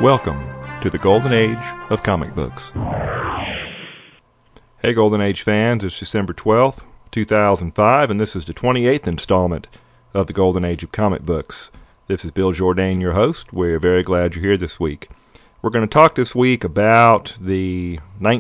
Welcome to the Golden Age of comic books. Hey Golden Age fans, it's December 12th, 2005, and this is the 28th installment of the Golden Age of comic books. This is Bill Jourdain, your host. We're very glad you're here this week. We're going to talk this week about the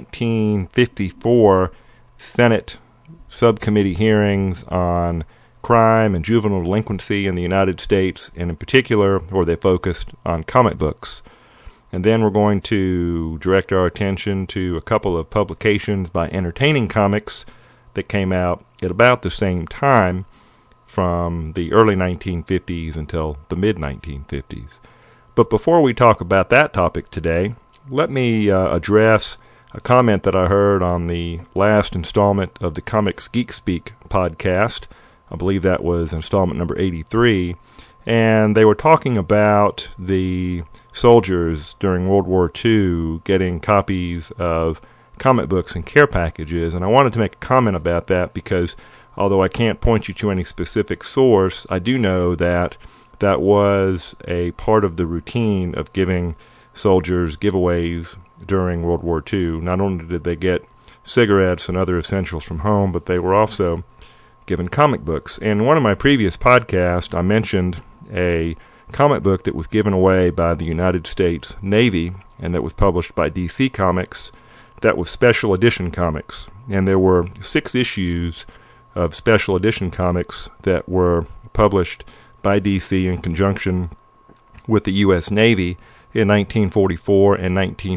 1954 Senate subcommittee hearings on crime and juvenile delinquency in the United States, and in particular, where they focused on comic books. And then we're going to direct our attention to a couple of publications by Entertaining Comics that came out at about the same time from the early 1950s until the mid-1950s. But before we talk about that topic today, let me address a comment that I heard on the last installment of the Comics Geek Speak podcast. I believe that was installment number 83. And they were talking about the soldiers during World War II getting copies of comic books and care packages. And I wanted to make a comment about that because although I can't point you to any specific source, I do know that that was a part of the routine of giving soldiers giveaways during World War II. Not only did they get cigarettes and other essentials from home, but they were also given comic books. And in one of my previous podcasts, I mentioned a comic book that was given away by the United States Navy and that was published by DC Comics. That was Special Edition Comics. And there were 6 issues of Special Edition Comics that were published by DC in conjunction with the U.S. Navy in 1944 and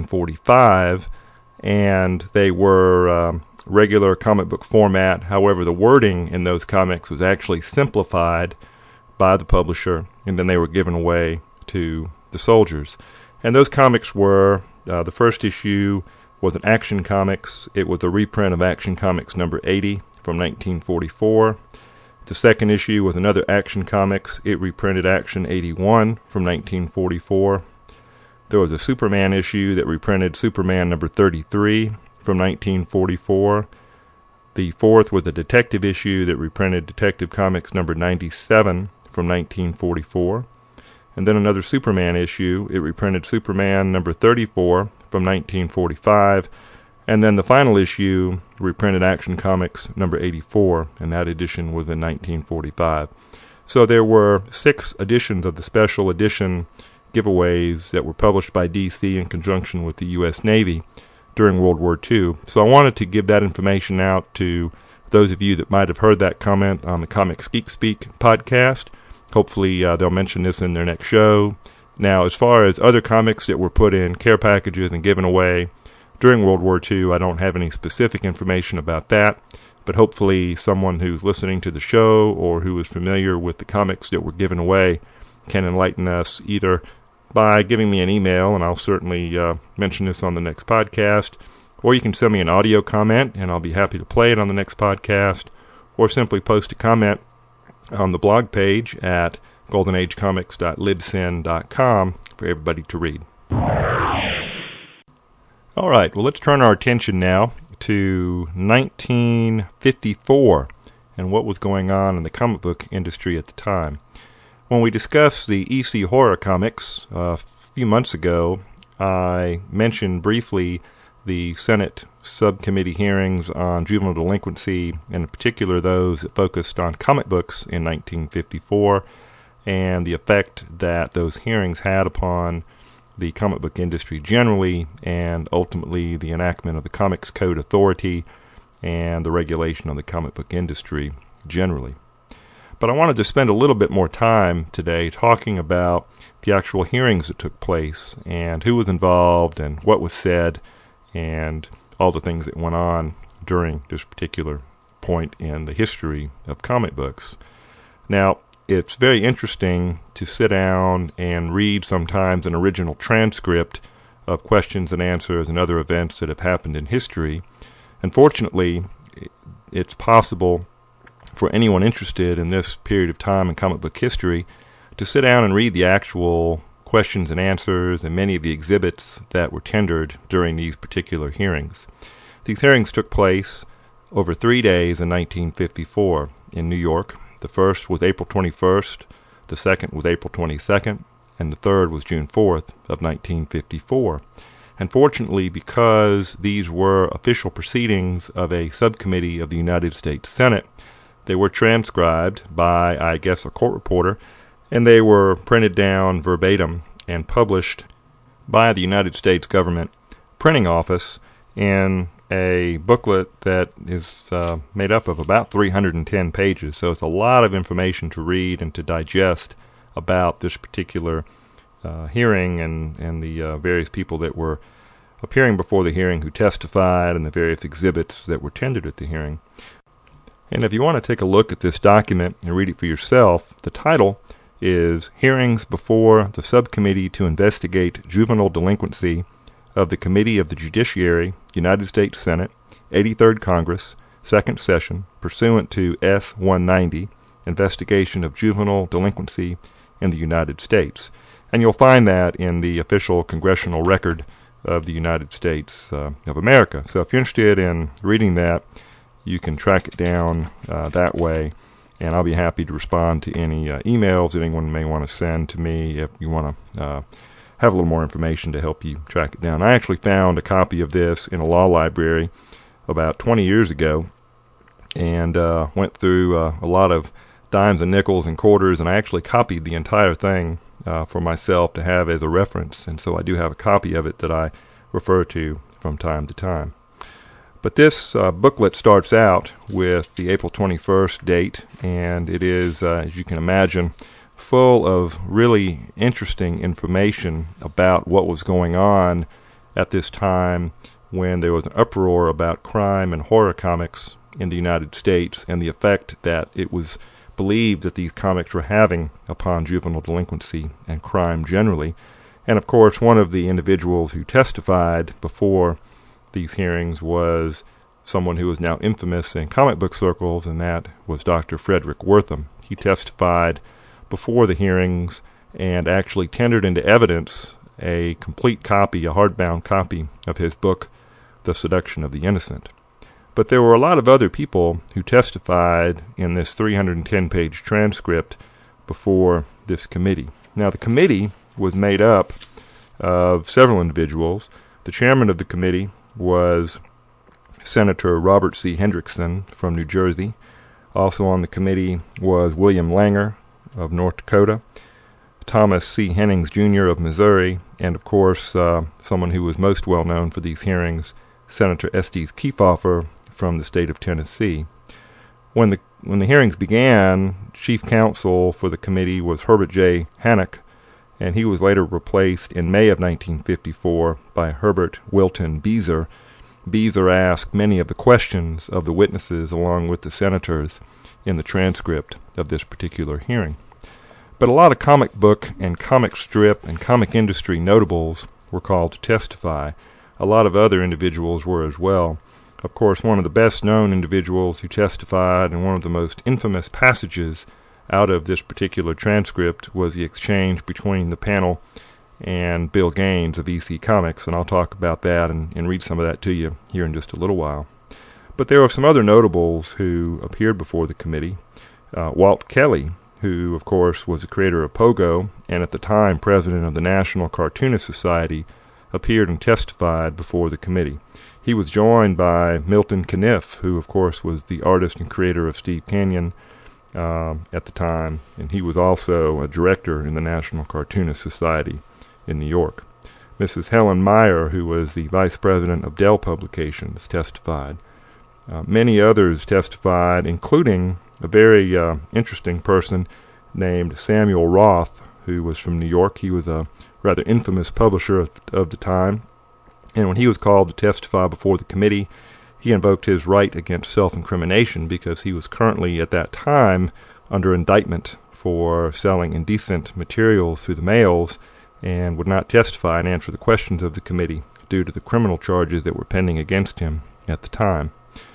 1945. And they were regular comic book format. However, the wording in those comics was actually simplified by the publisher, and then they were given away to the soldiers. And those comics were, the first issue was an Action Comics. It was a reprint of Action Comics number 80 from 1944. The second issue was another Action Comics. It reprinted Action 81 from 1944. There was a Superman issue that reprinted Superman number 33 from 1944. The fourth was a detective issue that reprinted Detective Comics number 97 from 1944. And then another Superman issue. It reprinted Superman number 34 from 1945. And then the final issue reprinted Action Comics number 84, and that edition was in 1945. So there were 6 editions of the special edition giveaways that were published by DC in conjunction with the U.S. Navy during World War II. So I wanted to give that information out to those of you that might have heard that comment on the Comics Geek Speak podcast. Hopefully they'll mention this in their next show. Now, as far as other comics that were put in care packages and given away during World War II, I don't have any specific information about that, but hopefully someone who's listening to the show or who is familiar with the comics that were given away can enlighten us either by giving me an email, and I'll certainly mention this on the next podcast, or you can send me an audio comment, and I'll be happy to play it on the next podcast, or simply post a comment on the blog page at goldenagecomics.libsyn.com for everybody to read. All right, well, let's turn our attention now to 1954 and what was going on in the comic book industry at the time. When we discussed the EC Horror comics a few months ago, I mentioned briefly the Senate subcommittee hearings on juvenile delinquency, and in particular those that focused on comic books in 1954, and the effect that those hearings had upon the comic book industry generally, and ultimately the enactment of the Comics Code Authority and the regulation of the comic book industry generally. But I wanted to spend a little bit more time today talking about the actual hearings that took place and who was involved and what was said and all the things that went on during this particular point in the history of comic books. Now, it's very interesting to sit down and read sometimes an original transcript of questions and answers and other events that have happened in history. Unfortunately, it's possible for anyone interested in this period of time in comic book history to sit down and read the actual questions and answers and many of the exhibits that were tendered during these particular hearings. These hearings took place over 3 days in 1954 in New York. The first was April 21st, the second was April 22nd, and the third was June 4th of 1954. And fortunately, because these were official proceedings of a subcommittee of the United States Senate, they were transcribed by, I guess, a court reporter, and they were printed down verbatim and published by the United States government printing office in a booklet that is made up of about 310 pages. So it's a lot of information to read and to digest about this particular hearing and the various people that were appearing before the hearing who testified and the various exhibits that were tendered at the hearing. And if you want to take a look at this document and read it for yourself, the title is Hearings Before the Subcommittee to Investigate Juvenile Delinquency of the Committee of the Judiciary, United States Senate, 83rd Congress, 2nd Session, pursuant to S-190, Investigation of Juvenile Delinquency in the United States. And you'll find that in the official congressional record of the United States of America. So if you're interested in reading that, you can track it down that way, and I'll be happy to respond to any emails that anyone may want to send to me if you want to have a little more information to help you track it down. I actually found a copy of this in a law library about 20 years ago and went through a lot of dimes and nickels and quarters, and I actually copied the entire thing for myself to have as a reference, and so I do have a copy of it that I refer to from time to time. But this booklet starts out with the April 21st date, and it is, as you can imagine, full of really interesting information about what was going on at this time when there was an uproar about crime and horror comics in the United States and the effect that it was believed that these comics were having upon juvenile delinquency and crime generally. And of course, one of the individuals who testified before these hearings was someone who is now infamous in comic book circles, and that was Dr. Frederick Wortham. He testified before the hearings and actually tendered into evidence a complete copy, a hardbound copy of his book, The Seduction of the Innocent. But there were a lot of other people who testified in this 310-page transcript before this committee. Now, the committee was made up of several individuals. The chairman of the committee was Senator Robert C. Hendrickson from New Jersey. Also on the committee was William Langer of North Dakota, Thomas C. Hennings, Jr. of Missouri, and of course, someone who was most well known for these hearings, Senator Estes Kefauver from the state of Tennessee. When the hearings began, chief counsel for the committee was Herbert J. Hannock, and he was later replaced in May of 1954 by Herbert Wilton Beezer. Beezer asked many of the questions of the witnesses along with the senators in the transcript of this particular hearing. But a lot of comic book and comic strip and comic industry notables were called to testify. A lot of other individuals were as well. Of course, one of the best-known individuals who testified and one of the most infamous passages out of this particular transcript was the exchange between the panel and Bill Gaines of EC Comics, and I'll talk about that and read some of that to you here in just a little while. But there are some other notables who appeared before the committee. Walt Kelly, who, of course, was the creator of Pogo and at the time president of the National Cartoonist Society, appeared and testified before the committee. He was joined by Milton Caniff, who, of course, was the artist and creator of Steve Canyon at the time, and he was also a director in the National Cartoonist Society in New York. Mrs. Helen Meyer, who was the vice president of Dell Publications, testified. Many others testified, including a very interesting person named Samuel Roth, who was from New York. He was a rather infamous publisher of the time, and when he was called to testify before the committee, he invoked his right against self-incrimination because he was currently at that time under indictment for selling indecent materials through the mails and would not testify and answer the questions of the committee due to the criminal charges that were pending against him at the time.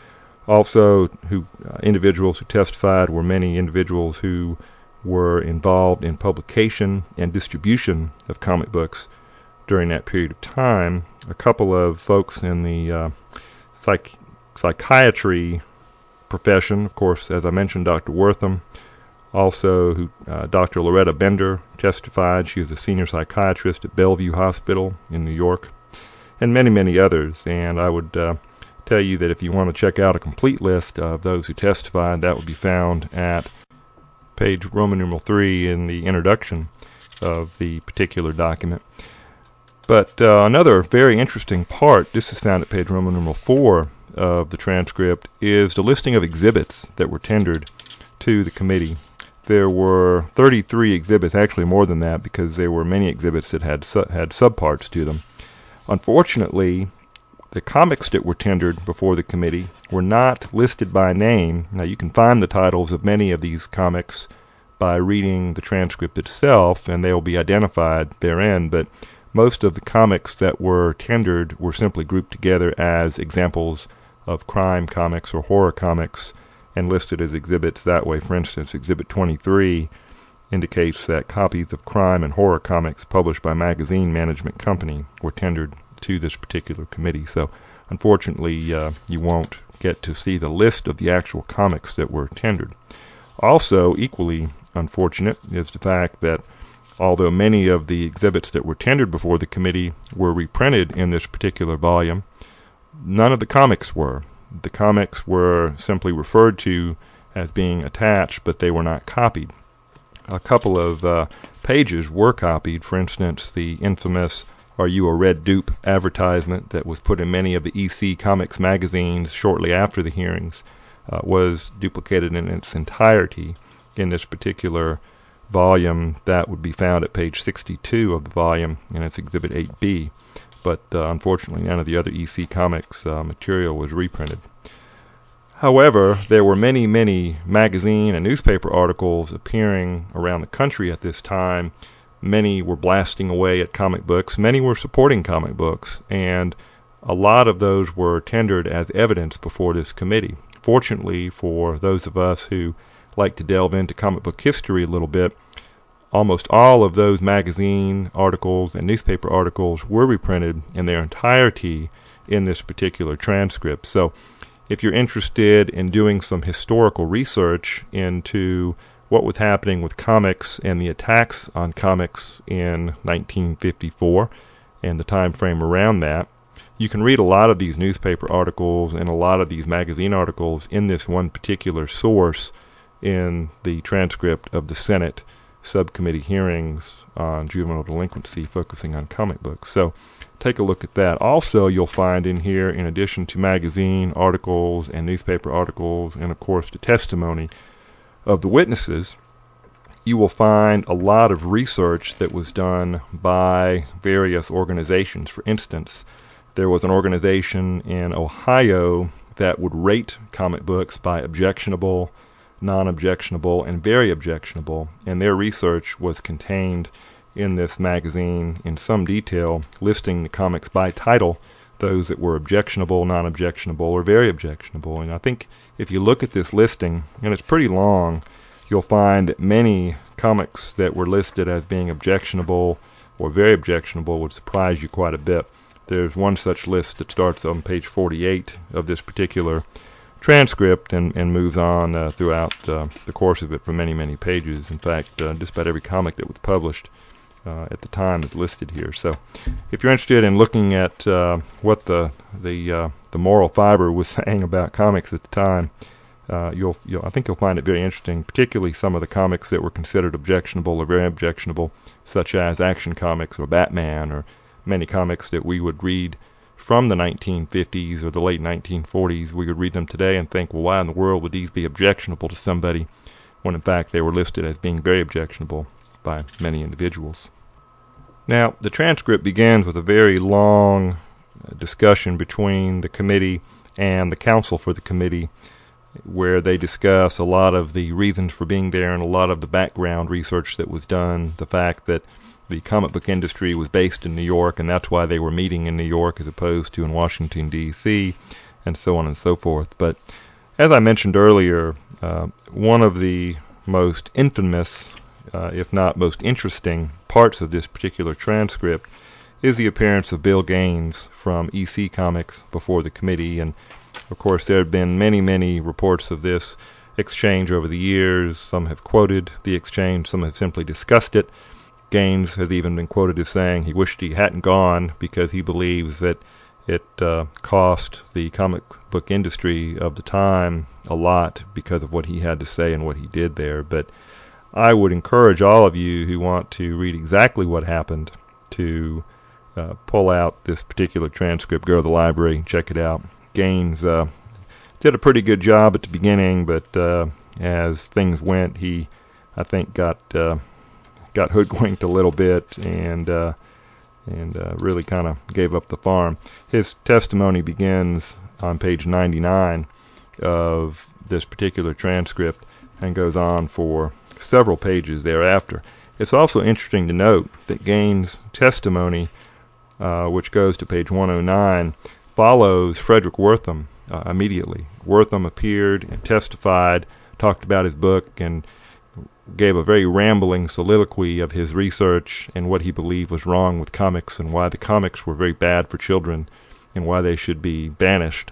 Also, individuals who testified were many individuals who were involved in publication and distribution of comic books during that period of time. A couple of folks in the psychiatry profession, of course, as I mentioned, Dr. Wortham, Also, Dr. Loretta Bender testified. She was a senior psychiatrist at Bellevue Hospital in New York, and many, many others. And I would tell you that if you want to check out a complete list of those who testified, that would be found at page Roman numeral 3 in the introduction of the particular document. But another very interesting part, this is found at page Roman numeral 4 of the transcript, is the listing of exhibits that were tendered to the committee. There were 33 exhibits, actually more than that, because there were many exhibits that had subparts to them. Unfortunately, the comics that were tendered before the committee were not listed by name. Now, you can find the titles of many of these comics by reading the transcript itself, and they will be identified therein, but most of the comics that were tendered were simply grouped together as examples of crime comics or horror comics and listed as exhibits that way. For instance, Exhibit 23 indicates that copies of crime and horror comics published by Magazine Management Company were tendered to this particular committee. So unfortunately, you won't get to see the list of the actual comics that were tendered. Also, equally unfortunate is the fact that although many of the exhibits that were tendered before the committee were reprinted in this particular volume, none of the comics were. The comics were simply referred to as being attached, but they were not copied. A couple of pages were copied. For instance, the infamous "Are You a Red Dupe" advertisement that was put in many of the EC Comics magazines shortly after the hearings was duplicated in its entirety in this particular volume. That would be found at page 62 of the volume, and it's Exhibit 8B. But unfortunately, none of the other EC Comics material was reprinted. However, there were many, many magazine and newspaper articles appearing around the country at this time. Many were blasting away at comic books. Many were supporting comic books, and a lot of those were tendered as evidence before this committee. Fortunately for those of us who like to delve into comic book history a little bit, almost all of those magazine articles and newspaper articles were reprinted in their entirety in this particular transcript. So if you're interested in doing some historical research into what was happening with comics and the attacks on comics in 1954 and the time frame around that, you can read a lot of these newspaper articles and a lot of these magazine articles in this one particular source in the transcript of the Senate subcommittee hearings on juvenile delinquency focusing on comic books. So take a look at that. Also, you'll find in here, in addition to magazine articles and newspaper articles and of course the testimony of the witnesses, you will find a lot of research that was done by various organizations. For instance, there was an organization in Ohio that would rate comic books by objectionable, non-objectionable, and very objectionable, and their research was contained in this magazine in some detail, listing the comics by title, those that were objectionable, non-objectionable, or very objectionable. And I think if you look at this listing, and it's pretty long, you'll find that many comics that were listed as being objectionable or very objectionable would surprise you quite a bit. There's one such list that starts on page 48 of this particular transcript and moves on throughout the course of it for many, many pages. In fact, just about every comic that was published at the time is listed here. So if you're interested in looking at what the moral fiber was saying about comics at the time, I think you'll find it very interesting, particularly some of the comics that were considered objectionable or very objectionable, such as Action Comics or Batman, or many comics that we would read from the 1950s or the late 1940s. We would read them today and think, well, why in the world would these be objectionable to somebody, when in fact they were listed as being very objectionable by many individuals. Now, the transcript begins with a very long discussion between the committee and the counsel for the committee, where they discuss a lot of the reasons for being there and a lot of the background research that was done, the fact that the comic book industry was based in New York, and that's why they were meeting in New York as opposed to in Washington, D.C., and so on and so forth. But as I mentioned earlier, one of the most infamous, if not most interesting, parts of this particular transcript is the appearance of Bill Gaines from EC Comics before the committee. And of course there had been many, many reports of this exchange over the years. Some have quoted the exchange, some have simply discussed it. Gaines has even been quoted as saying he wished he hadn't gone because he believes that it cost the comic book industry of the time a lot because of what he had to say and what he did there. But I would encourage all of you who want to read exactly what happened to pull out this particular transcript, go to the library, check it out. Gaines did a pretty good job at the beginning, but as things went, he, I think, got hoodwinked a little bit and really kind of gave up the farm. His testimony begins on page 99 of this particular transcript and goes on for several pages thereafter. It's also interesting to note that Gaines' testimony, which goes to page 109, follows Frederick Wertham immediately. Wertham appeared and testified, talked about his book, and gave a very rambling soliloquy of his research and what he believed was wrong with comics and why the comics were very bad for children and why they should be banished.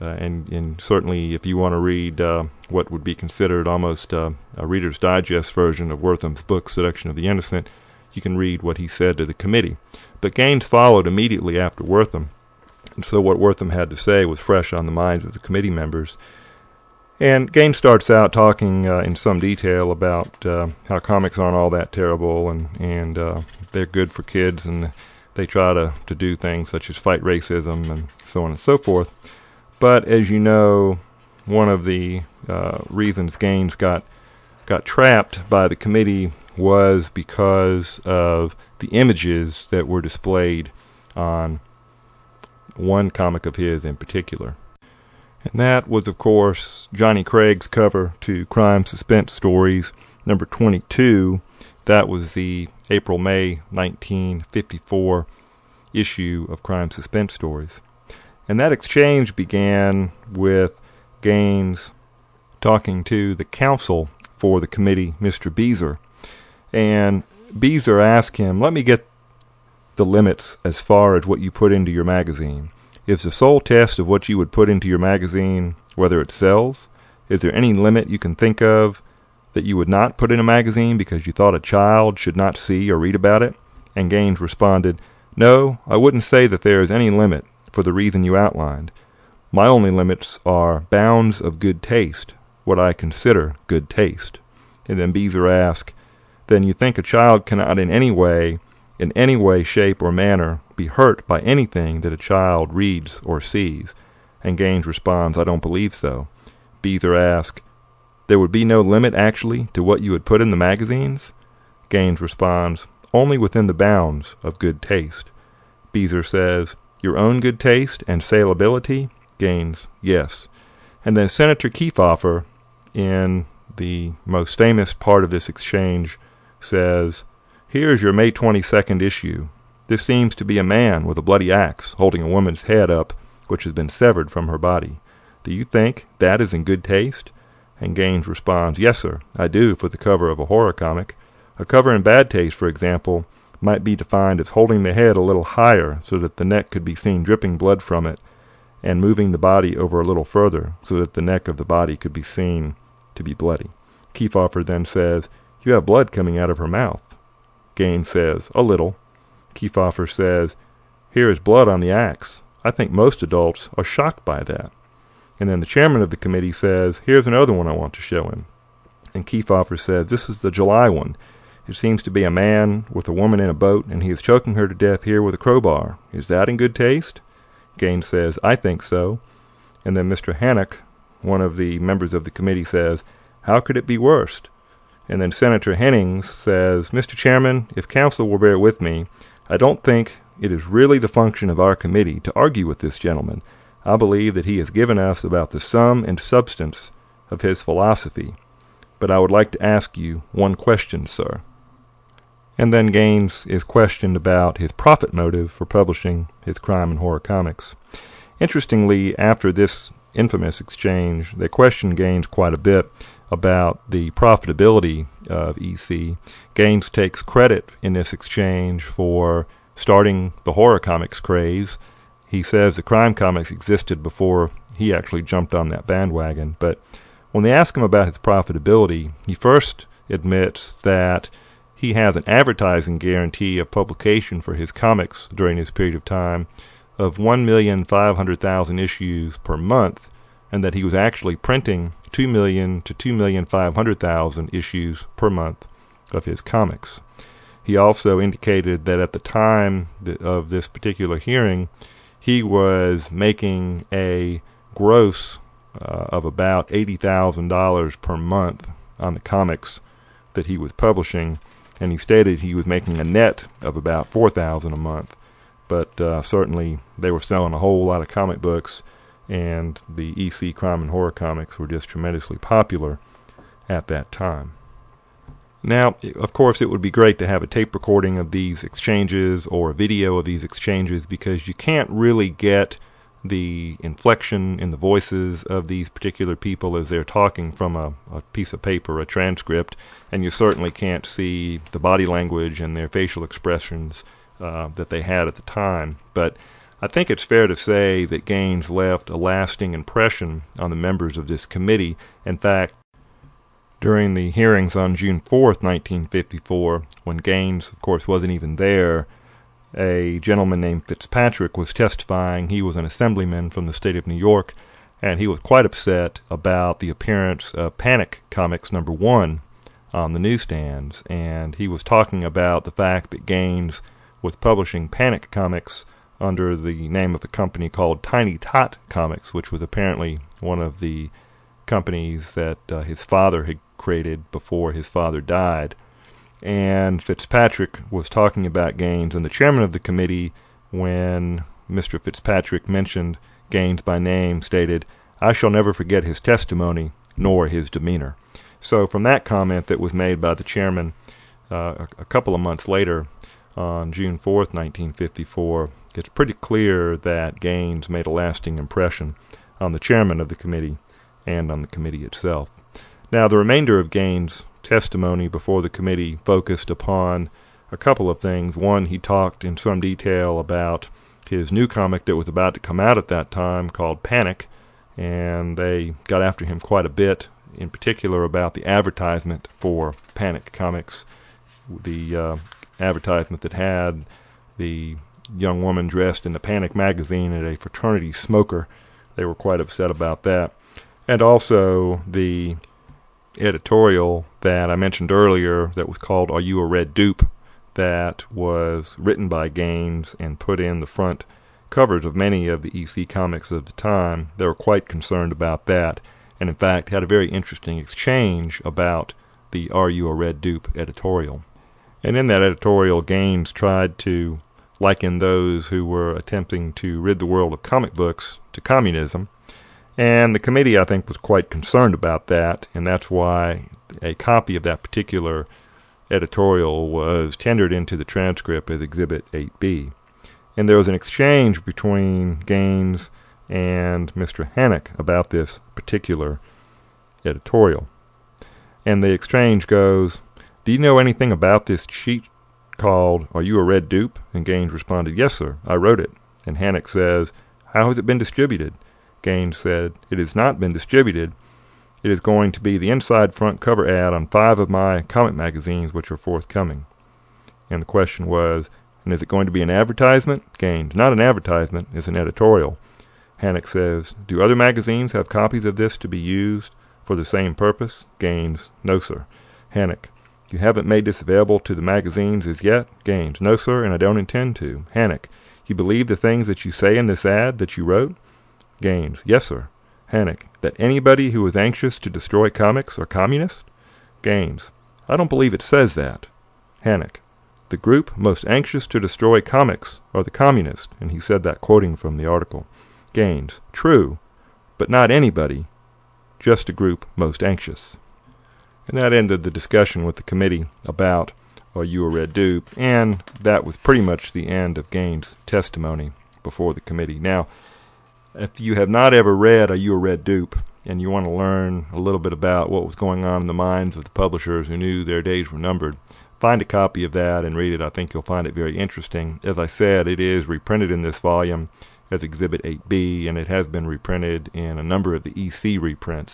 And certainly if you want to read what would be considered almost a Reader's Digest version of Wertham's book, Seduction of the Innocent, you can read what he said to the committee. But Gaines followed immediately after Wertham, and so what Wertham had to say was fresh on the minds of the committee members. And Gaines starts out talking in some detail about how comics aren't all that terrible and they're good for kids and they try to do things such as fight racism and so on and so forth. But as you know, one of the reasons Gaines got trapped by the committee was because of the images that were displayed on one comic of his in particular. And that was, of course, Johnny Craig's cover to Crime Suspense Stories, number 22. That was the April-May 1954 issue of Crime Suspense Stories. And that exchange began with Gaines talking to the counsel for the committee, Mr. Beezer. And Beezer asked him, let me get the limits as far as what you put into your magazine. Is the sole test of what you would put into your magazine whether it sells? Is there any limit you can think of that you would not put in a magazine because you thought a child should not see or read about it? And Gaines responded, no, I wouldn't say that there is any limit for the reason you outlined. My only limits are bounds of good taste, what I consider good taste. And then Beezer asked, then you think a child cannot in any way, shape, or manner be hurt by anything that a child reads or sees? And Gaines responds, I don't believe so. Beezer asked, there would be no limit actually to what you would put in the magazines? Gaines responds, only within the bounds of good taste. Beezer says, your own good taste and saleability? Gaines, yes. And then Senator Kefauver, in the most famous part of this exchange, says, here is your May 22nd issue. This seems to be a man with a bloody axe holding a woman's head up which has been severed from her body. Do you think that is in good taste? And Gaines responds, yes, sir, I do, for the cover of a horror comic. A cover in bad taste, for example, might be defined as holding the head a little higher so that the neck could be seen dripping blood from it, and moving the body over a little further so that the neck of the body could be seen to be bloody. Kefauver then says, you have blood coming out of her mouth. Gaines says, a little. Kefauver says, here is blood on the axe. I think most adults are shocked by that. And then the chairman of the committee says, here's another one I want to show him. And Kefauver says, this is the July one. It seems to be a man with a woman in a boat, and he is choking her to death here with a crowbar. Is that in good taste? Gaines says, I think so. And then Mr. Hannock, one of the members of the committee, says, how could it be worse? And then Senator Hennings says, Mr. Chairman, if counsel will bear with me, I don't think it is really the function of our committee to argue with this gentleman. I believe that he has given us about the sum and substance of his philosophy. But I would like to ask you one question, sir. And then Gaines is questioned about his profit motive for publishing his crime and horror comics. Interestingly, after this infamous exchange, they questioned Gaines quite a bit about the profitability of EC. Gaines takes credit in this exchange for starting the horror comics craze. He says the crime comics existed before he actually jumped on that bandwagon. But When they ask him about his profitability, he first admits that he has an advertising guarantee of publication for his comics during this period of time of 1,500,000 issues per month, and that he was actually printing 2 million to 2,500,000 issues per month of his comics. He also indicated that at the time of this particular hearing, he was making a gross of about $80,000 per month on the comics that he was publishing, and he stated he was making a net of about $4,000 a month. But certainly they were selling a whole lot of comic books, and the EC crime and horror comics were just tremendously popular at that time. Now, of course, it would be great to have a tape recording of these exchanges or a video of these exchanges, because you can't really get the inflection in the voices of these particular people as they're talking from a piece of paper, a transcript, and you certainly can't see the body language and their facial expressions that they had at the time. But I think it's fair to say that Gaines left a lasting impression on the members of this committee. In fact, during the hearings on June 4th, 1954, when Gaines, of course, wasn't even there, a gentleman named Fitzpatrick was testifying. He was an assemblyman from the state of New York, and he was quite upset about the appearance of Panic Comics #1 on the newsstands, and he was talking about the fact that Gaines was publishing Panic Comics under the name of a company called Tiny Tot Comics, which was apparently one of the companies that his father had created before his father died. And Fitzpatrick was talking about Gaines, and the chairman of the committee, when Mr. Fitzpatrick mentioned Gaines by name, stated, "I shall never forget his testimony, nor his demeanor." So from that comment that was made by the chairman a couple of months later, on June 4th, 1954, it's pretty clear that Gaines made a lasting impression on the chairman of the committee and on the committee itself. Now, the remainder of Gaines' testimony before the committee focused upon a couple of things. One, he talked in some detail about his new comic that was about to come out at that time called Panic, and they got after him quite a bit, in particular about the advertisement for Panic Comics, the advertisement that had the young woman dressed in the Panic magazine at a fraternity smoker. They were quite upset about that. And also the editorial that I mentioned earlier that was called "Are You a Red Dupe?" that was written by Gaines and put in the front covers of many of the EC comics of the time. They were quite concerned about that, and in fact had a very interesting exchange about the "Are You a Red Dupe?" editorial. And in that editorial, Gaines tried to liken those who were attempting to rid the world of comic books to communism. And the committee, I think, was quite concerned about that, and that's why a copy of that particular editorial was tendered into the transcript as Exhibit 8B. And there was an exchange between Gaines and Mr. Hannock about this particular editorial. And the exchange goes, "Do you know anything about this sheet called 'Are You a Red Dupe?'" And Gaines responded, "Yes, sir, I wrote it." And Hannock says, "How has it been distributed?" Gaines said, "It has not been distributed. It is going to be the inside front cover ad on 5 of my comic magazines which are forthcoming." And the question was, "And is it going to be an advertisement?" Gaines, "Not an advertisement, it's an editorial." Hannock says, "Do other magazines have copies of this to be used for the same purpose?" Gaines, "No, sir." Hannock, "You haven't made this available to the magazines as yet?" Gaines, "No, sir, and I don't intend to." Hannock, "You believe the things that you say in this ad that you wrote?" Gaines, "Yes, sir." Hannock, "That anybody who is anxious to destroy comics are communist?" Gaines, "I don't believe it says that." Hannock, "The group most anxious to destroy comics are the communists," and he said that quoting from the article. Gaines, "True, but not anybody, just a group most anxious." And that ended the discussion with the committee about "Are You a Red Dupe?" And that was pretty much the end of Gaines' testimony before the committee. Now, if you have not ever read "Are You a Red Dupe?" and you want to learn a little bit about what was going on in the minds of the publishers who knew their days were numbered, find a copy of that and read it. I think you'll find it very interesting. As I said, it is reprinted in this volume as Exhibit 8B, and it has been reprinted in a number of the EC reprints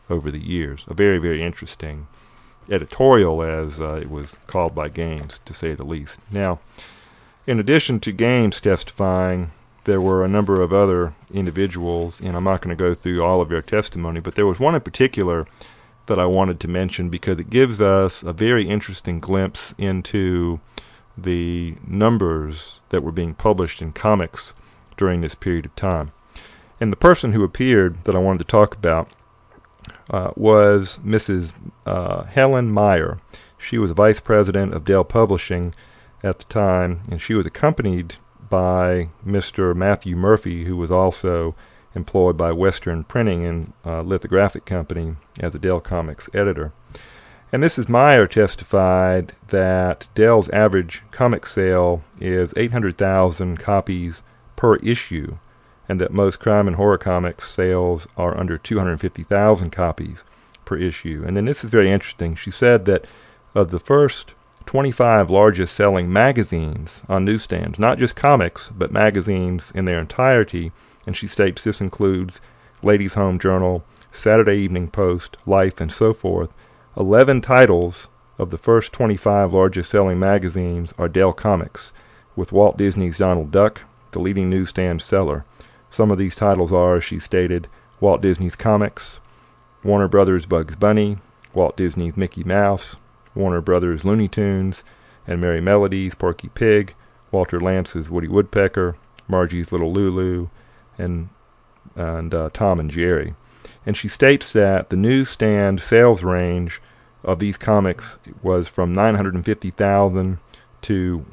over the years. A very, very interesting editorial, as it was called by Gaines, to say the least. Now, in addition to Gaines testifying, there were a number of other individuals, and I'm not going to go through all of their testimony, but there was one in particular that I wanted to mention because it gives us a very interesting glimpse into the numbers that were being published in comics during this period of time. And the person who appeared that I wanted to talk about was Mrs. Helen Meyer. She was vice president of Dell Publishing at the time, and she was accompanied by Mr. Matthew Murphy, who was also employed by Western Printing and Lithographic Company as a Dell Comics editor. And Mrs. Meyer testified that Dell's average comic sale is 800,000 copies per issue, and that most crime and horror comics sales are under 250,000 copies per issue. And then this is very interesting. She said that of the first 25 largest selling magazines on newsstands, not just comics, but magazines in their entirety, and she states this includes Ladies' Home Journal, Saturday Evening Post, Life, and so forth. 11 titles of the first 25 largest selling magazines are Dell Comics, with Walt Disney's Donald Duck the leading newsstand seller. Some of these titles are, she stated, Walt Disney's Comics, Warner Brothers' Bugs Bunny, Walt Disney's Mickey Mouse, Warner Brothers' Looney Tunes, and Merry Melodies' Porky Pig, Walter Lance's Woody Woodpecker, Margie's Little Lulu, and Tom and Jerry. And she states that the newsstand sales range of these comics was from 950,000 to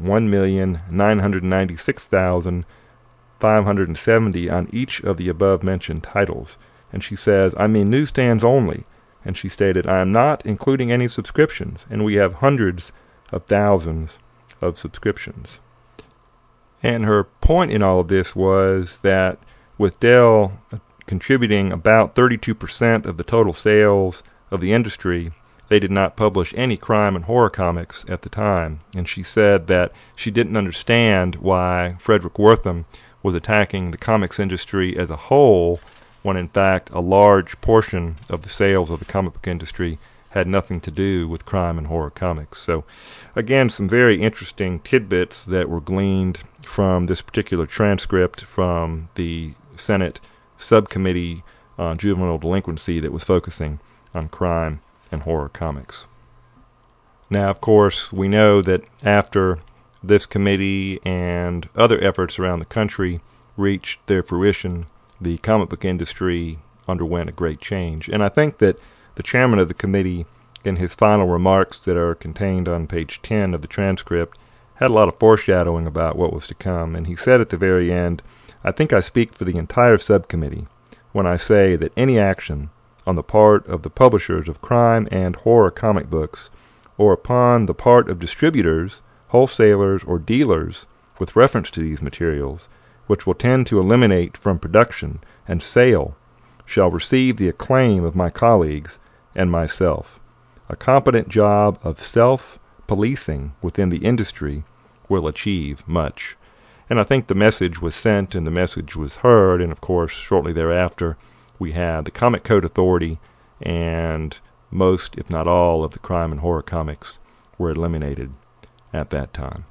1,996,570 on each of the above-mentioned titles. And she says, I mean newsstands only. And she stated, I am not including any subscriptions, and we have hundreds of thousands of subscriptions. And her point in all of this was that with Dell contributing about 32% of the total sales of the industry, they did not publish any crime and horror comics at the time. And she said that she didn't understand why Frederick Wortham was attacking the comics industry as a whole, when in fact a large portion of the sales of the comic book industry had nothing to do with crime and horror comics. So again, some very interesting tidbits that were gleaned from this particular transcript from the Senate subcommittee on juvenile delinquency that was focusing on crime and horror comics. Now, of course, we know that after this committee and other efforts around the country reached their fruition, the comic book industry underwent a great change. And I think that the chairman of the committee, in his final remarks that are contained on page 10 of the transcript, had a lot of foreshadowing about what was to come. And he said at the very end, I think I speak for the entire subcommittee when I say that any action on the part of the publishers of crime and horror comic books, or upon the part of distributors, wholesalers, or dealers with reference to these materials, which will tend to eliminate from production and sale, shall receive the acclaim of my colleagues and myself. A competent job of self-policing within the industry will achieve much. And I think the message was sent and the message was heard, and of course, shortly thereafter, we had the Comic Code Authority, and most, if not all, of the crime and horror comics were eliminated at that time.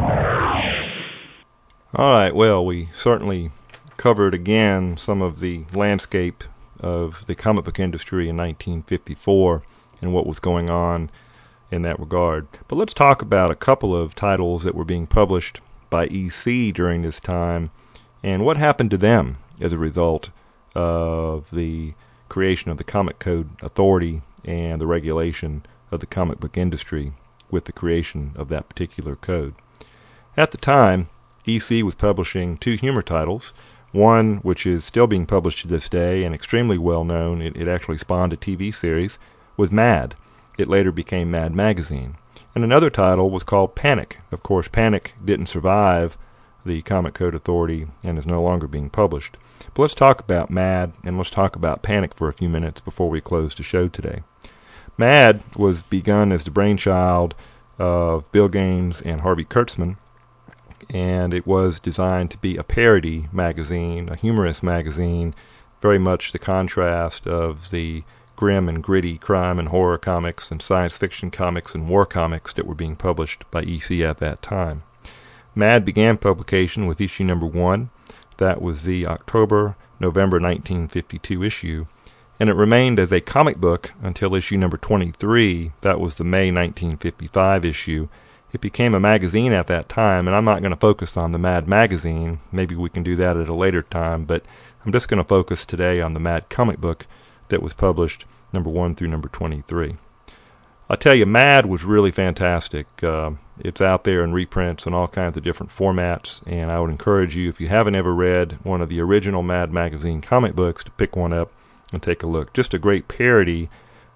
All right, well, we certainly covered again some of the landscape of the comic book industry in 1954 and what was going on in that regard. But let's talk about a couple of titles that were being published by EC during this time and what happened to them as a result of the creation of the Comic Code Authority and the regulation of the comic book industry with the creation of that particular code. At the time, EC was publishing two humor titles, one which is still being published to this day and extremely well known, it actually spawned a TV series, was Mad. It later became Mad Magazine. And another title was called Panic. Of course, Panic didn't survive the Comic Code Authority and is no longer being published. But let's talk about Mad and let's talk about Panic for a few minutes before we close the show today. Mad was begun as the brainchild of Bill Gaines and Harvey Kurtzman, and it was designed to be a parody magazine, a humorous magazine, very much the contrast of the grim and gritty crime and horror comics and science fiction comics and war comics that were being published by EC at that time. Mad began publication with issue number 1. That was the October-November 1952 issue, and it remained as a comic book until issue number 23. That was the May 1955 issue. It became a magazine at that time, and I'm not going to focus on the Mad magazine. Maybe we can do that at a later time, but I'm just going to focus today on the Mad comic book that was published number 1 through number 23. I'll tell you, Mad was really fantastic. It's out there in reprints in all kinds of different formats, and I would encourage you, if you haven't ever read one of the original Mad magazine comic books, to pick one up and take a look. Just a great parody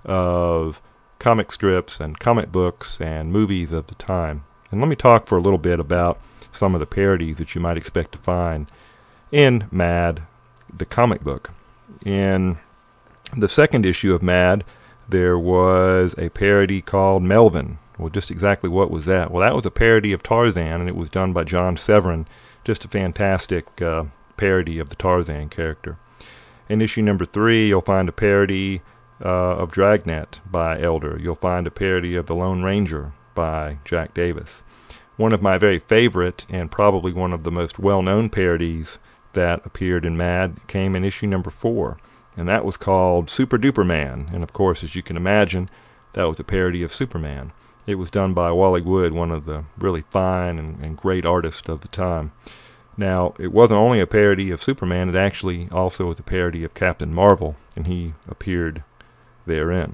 of comic strips and comic books and movies of the time. And let me talk for a little bit about some of the parodies that you might expect to find in Mad, the comic book. In the second issue of Mad, there was a parody called Melvin. Well, just exactly what was that? Well, that was a parody of Tarzan, and it was done by John Severin. Just a fantastic parody of the Tarzan character. In issue number 3, you'll find a parody of Dragnet by Elder. You'll find a parody of The Lone Ranger by Jack Davis. One of my very favorite, and probably one of the most well-known parodies that appeared in Mad, came in issue number 4. And that was called Super Duper Man. And of course, as you can imagine, that was a parody of Superman. It was done by Wally Wood, one of the really fine and great artists of the time. Now, it wasn't only a parody of Superman, it actually also was a parody of Captain Marvel, and he appeared therein.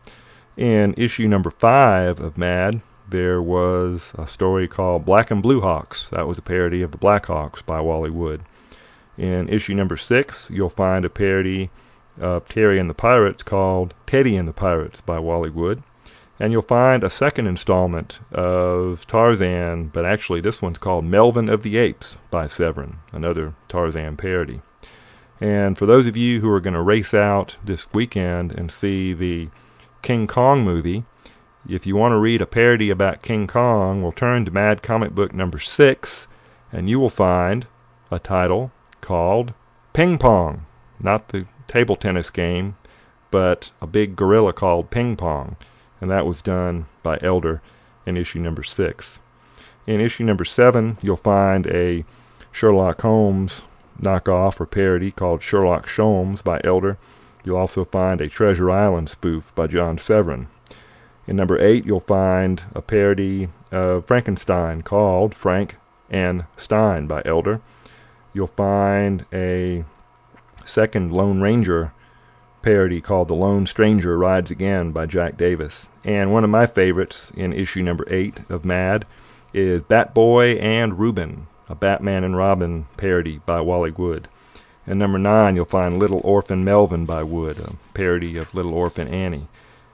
In issue number 5 of Mad, there was a story called Black and Blue Hawks. That was a parody of the Black Hawks by Wally Wood. In issue number 6, you'll find a parody of Terry and the Pirates called Teddy and the Pirates by Wally Wood. And you'll find a second installment of Tarzan, but actually this one's called Melvin of the Apes by Severin, another Tarzan parody. And for those of you who are going to race out this weekend and see the King Kong movie, if you want to read a parody about King Kong, we'll turn to Mad Comic Book number 6, and you will find a title called Ping Pong. Not the table tennis game, but a big gorilla called Ping Pong. And that was done by Elder in issue number 6. In issue number 7, you'll find a Sherlock Holmes knockoff or parody called Sherlock Sholmes by Elder. You'll also find a Treasure Island spoof by John Severin. In number 8, you'll find a parody of Frankenstein called Frank and Stein by Elder. You'll find a second Lone Ranger parody called The Lone Stranger Rides Again by Jack Davis. And one of my favorites in issue number 8 of Mad is Batboy and Reuben, a Batman and Robin parody by Wally Wood. And number 9, you'll find Little Orphan Melvin by Wood, a parody of Little Orphan Annie.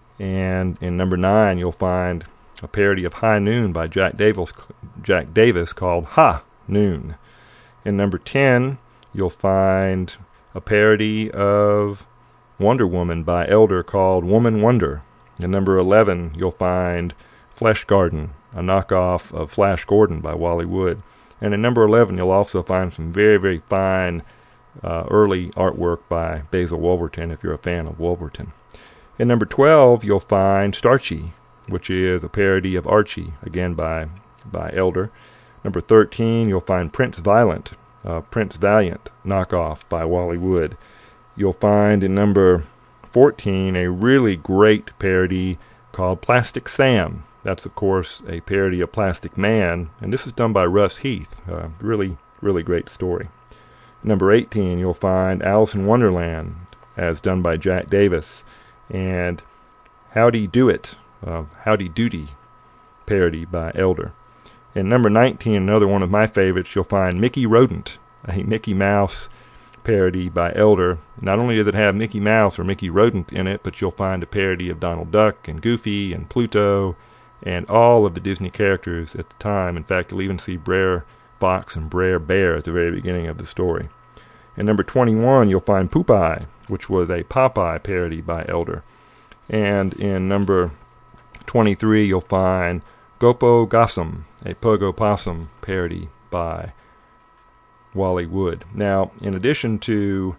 And in number 9, you'll find a parody of High Noon by Jack Davis called Ha Noon. In number 10, you'll find a parody of Wonder Woman by Elder called Woman Wonder. In number 11, you'll find Flesh Garden, a knockoff of Flash Gordon by Wally Wood. And in number 11, you'll also find some very, very fine early artwork by Basil Wolverton, if you're a fan of Wolverton. In number 12, you'll find Starchy, which is a parody of Archie, again by Elder. Number 13, you'll find Prince Valiant knockoff by Wally Wood. You'll find in number 14 a really great parody called Plastic Sam. That's, of course, a parody of Plastic Man, and this is done by Russ Heath. Really, really great story. Number 18, you'll find Alice in Wonderland, as done by Jack Davis, and Howdy Do It, Howdy Doody parody by Elder. In number 19, another one of my favorites, you'll find Mickey Rodent, a Mickey Mouse parody by Elder. Not only does it have Mickey Mouse or Mickey Rodent in it, but you'll find a parody of Donald Duck and Goofy and Pluto and all of the Disney characters at the time. In fact, you'll even see Brer Fox and Brer Bear at the very beginning of the story. In number 21, you'll find Popeye, which was a Popeye parody by Elder. And in number 23, you'll find Gopo Gossam, a Pogo Possum parody by Wally Wood. Now, in addition to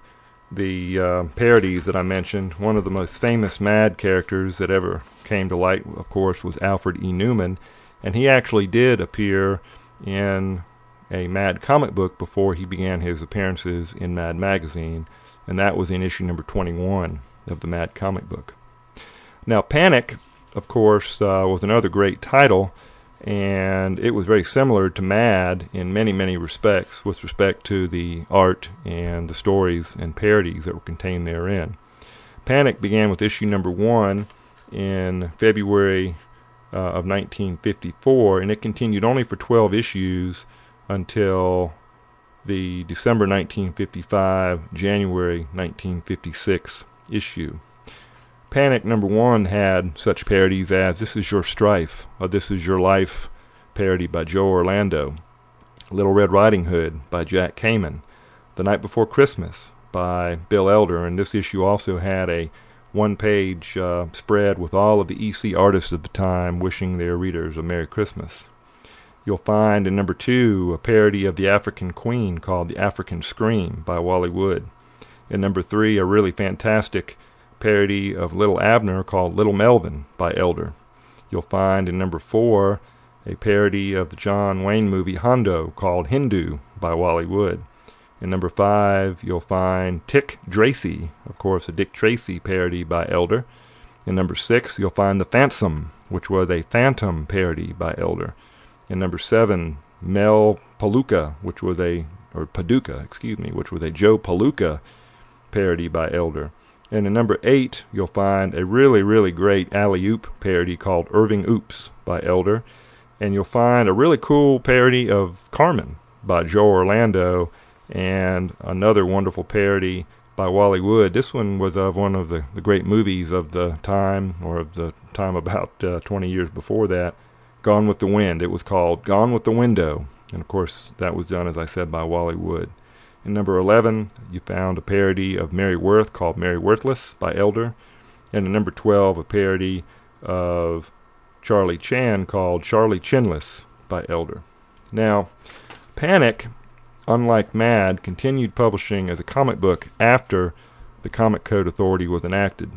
the parodies that I mentioned, one of the most famous Mad characters that ever came to light, of course, was Alfred E. Newman, and he actually did appear in a Mad comic book before he began his appearances in Mad Magazine, and that was in issue number 21 of the Mad comic book. Now, Panic, of course, was another great title, and it was very similar to Mad in many, many respects with respect to the art and the stories and parodies that were contained therein. Panic began with issue number 1 in February of 1954, and it continued only for 12 issues until the December 1955, January 1956 issue. Panic number 1 had such parodies as This Is Your Strife, or This Is Your Life, parody by Joe Orlando, Little Red Riding Hood by Jack Kamen, The Night Before Christmas by Bill Elder, and this issue also had a one-page spread with all of the EC artists of the time wishing their readers a Merry Christmas. You'll find in number 2 a parody of the African Queen called The African Scream by Wally Wood. In number 3, a really fantastic parody of Little Abner called Little Melvin by Elder. You'll find in number 4 a parody of the John Wayne movie Hondo called Hindu by Wally Wood. In number 5 you'll find Tick Tracy, of course a Dick Tracy parody by Elder. In number 6 you'll find The Phantom, which was a Phantom parody by Elder. In number 7, Mel Paluca, which was a Joe Palooka parody by Elder. And in number 8, you'll find a really, really great alley-oop parody called Irving Oops by Elder. And you'll find a really cool parody of Carmen by Joe Orlando, and another wonderful parody by Wally Wood. This one was of one of the great movies of the time, or of the time about 20 years before that, Gone with the Wind. It was called Gone with the Window. And of course, that was done, as I said, by Wally Wood. In number 11, you found a parody of Mary Worth called Mary Worthless by Elder. And in number 12, a parody of Charlie Chan called Charlie Chinless by Elder. Now, Panic, unlike Mad, continued publishing as a comic book after the Comic Code Authority was enacted.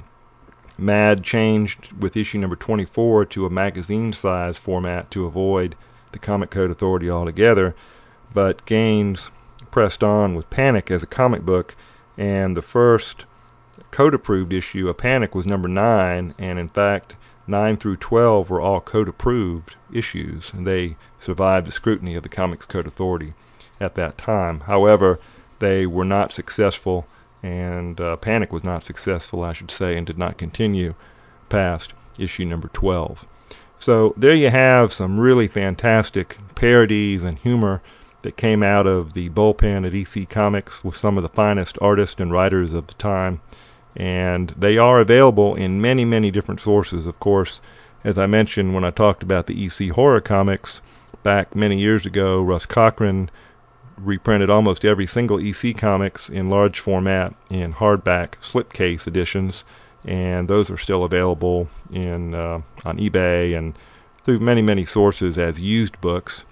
Mad changed with issue number 24 to a magazine-size format to avoid the Comic Code Authority altogether, but Gaines pressed on with Panic as a comic book, and the first code-approved issue of Panic was number 9, and in fact 9 through 12 were all code-approved issues, and they survived the scrutiny of the Comics Code Authority at that time. However, they were not successful, and Panic was not successful, I should say, and did not continue past issue number 12. So there you have some really fantastic parodies and humor that came out of the bullpen at EC Comics with some of the finest artists and writers of the time. And they are available in many, many different sources. Of course, as I mentioned when I talked about the EC horror comics back many years ago, Russ Cochran reprinted almost every single EC comics in large format in hardback slipcase editions, and those are still available in on eBay and through many, many sources as used books.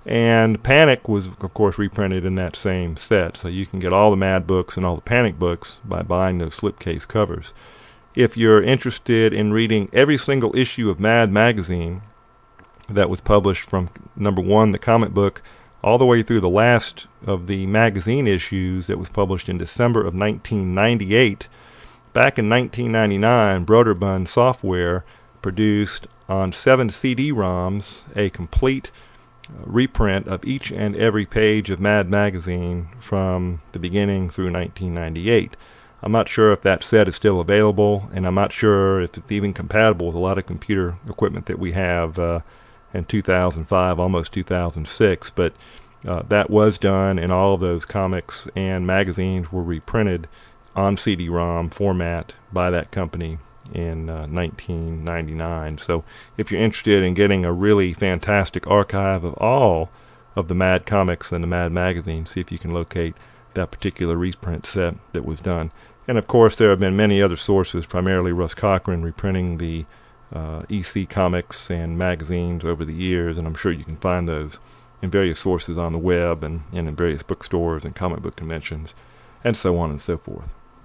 And Panic was, of course, reprinted in that same set, so you can get all the Mad books and all the Panic books by buying those slipcase covers. If you're interested in reading every single issue of Mad magazine that was published from number 1, the comic book, all the way through the last of the magazine issues that was published in December of 1998, back in 1999, Broderbund Software produced on 7 CD-ROMs a complete reprint of each and every page of Mad magazine from the beginning through 1998. I'm not sure if that set is still available, and I'm not sure if it's even compatible with a lot of computer equipment that we have in 2005, almost 2006, but that was done, and all of those comics and magazines were reprinted on CD-ROM format by that company in 1999. So if you're interested in getting a really fantastic archive of all of the Mad comics and the Mad magazine, see if you can locate that particular reprint set that was done. And of course there have been many other sources, primarily Russ Cochran reprinting the EC comics and magazines over the years, and I'm sure you can find those in various sources on the web and in various bookstores and comic book conventions and so on and so forth.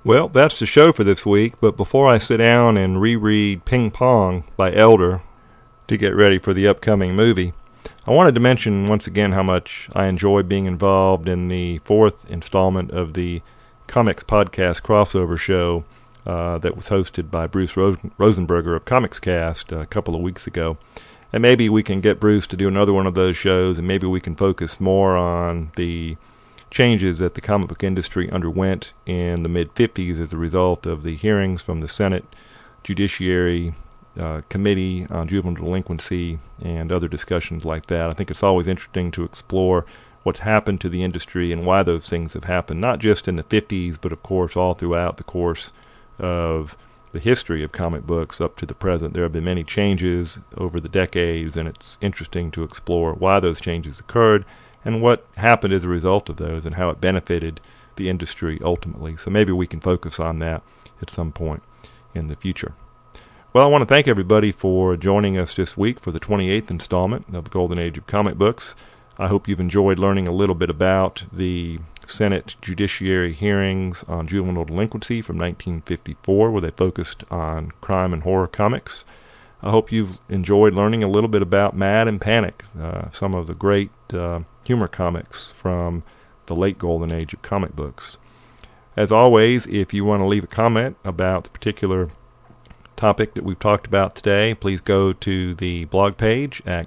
Well, that's the show for this week, but before I sit down and reread Ping Pong by Elder to get ready for the upcoming movie, I wanted to mention once again how much I enjoy being involved in the 4th installment of the Comics Podcast crossover show that was hosted by Bruce Rosenberger of Comics Cast a couple of weeks ago. And maybe we can get Bruce to do another one of those shows, and maybe we can focus more on the changes that the comic book industry underwent in the mid-50s as a result of the hearings from the Senate Judiciary Committee on Juvenile Delinquency and other discussions like that. I think it's always interesting to explore what's happened to the industry and why those things have happened, not just in the 50s, but of course all throughout the course of the history of comic books up to the present. There have been many changes over the decades, and it's interesting to explore why those changes occurred and what happened as a result of those and how it benefited the industry ultimately. So maybe we can focus on that at some point in the future. Well, I want to thank everybody for joining us this week for the 28th installment of the Golden Age of Comic Books. I hope you've enjoyed learning a little bit about the Senate Judiciary hearings on juvenile delinquency from 1954, where they focused on crime and horror comics. I hope you've enjoyed learning a little bit about Mad and Panic, some of the great humor comics from the late Golden Age of comic books. As always, if you want to leave a comment about the particular topic that we've talked about today, please go to the blog page at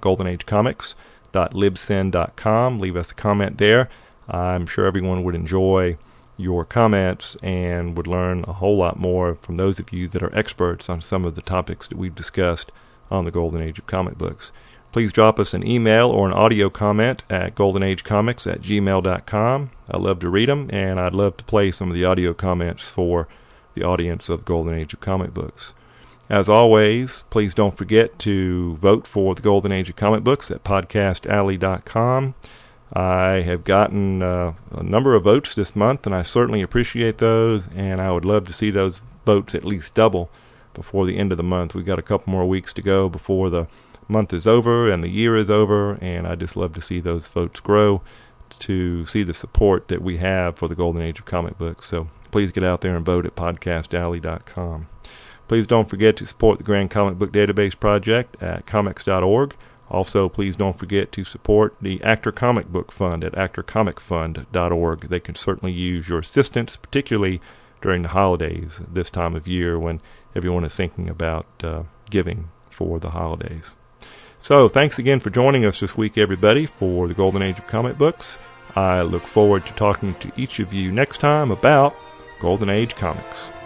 goldenagecomics.libsyn.com. Leave us a comment there. I'm sure everyone would enjoy your comments and would learn a whole lot more from those of you that are experts on some of the topics that we've discussed on the Golden Age of comic books. Please drop us an email or an audio comment at goldenagecomics@gmail.com. I love to read them, and I'd love to play some of the audio comments for the audience of Golden Age of comic books. As always, please don't forget to vote for the Golden Age of comic books at podcastalley.com. I have gotten a number of votes this month, and I certainly appreciate those, and I would love to see those votes at least double before the end of the month. We've got a couple more weeks to go before the month is over and the year is over, and I just love to see those votes grow, to see the support that we have for the Golden Age of comic books. So please get out there and vote at podcastalley.com. Please don't forget to support the Grand Comic Book Database Project at comics.org. Also, please don't forget to support the Actor Comic Book Fund at actorcomicfund.org. They can certainly use your assistance, particularly during the holidays, this time of year when everyone is thinking about giving for the holidays. So, thanks again for joining us this week, everybody, for the Golden Age of comic books. I look forward to talking to each of you next time about Golden Age comics.